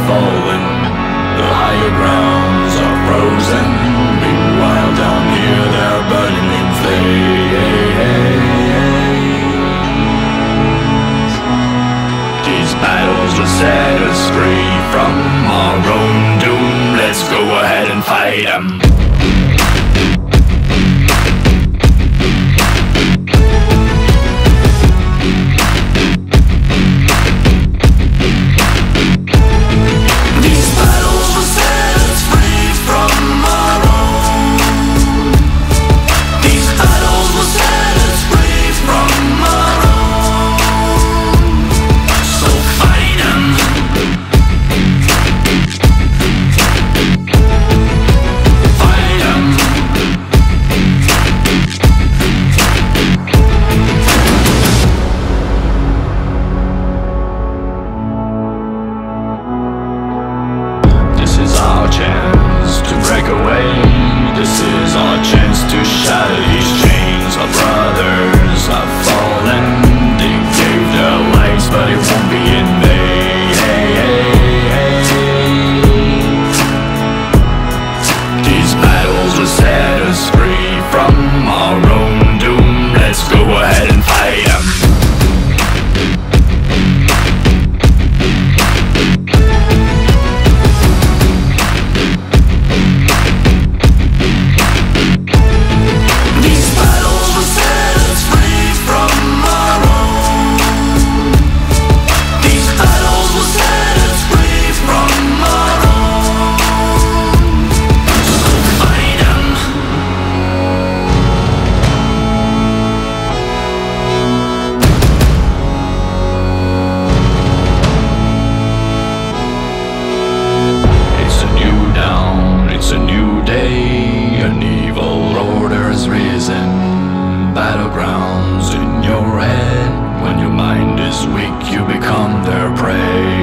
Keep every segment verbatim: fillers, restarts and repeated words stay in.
fallen, the higher grounds are frozen. Meanwhile down here they're burning in flames. These battles will set us free from our own doom. Let's go ahead and fight 'em. This is our chance to shatter these chains. Our brothers have fallen. They gave their lives, but it won't be in vain. These battles will set us free from our own doom. Let's go ahead and fight 'em. Battlegrounds in your head. When your mind is weak, you become their prey.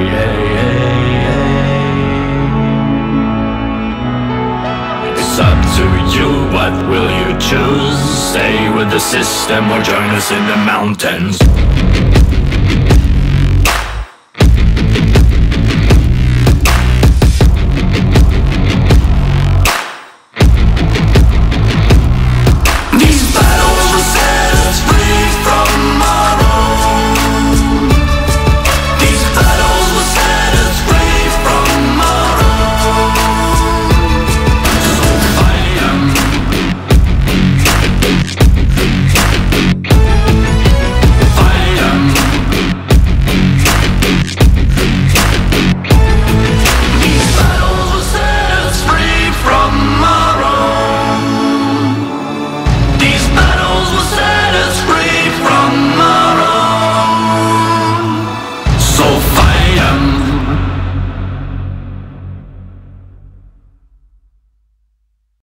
It's up to you, what will you choose? Stay with the system or join us in the mountains?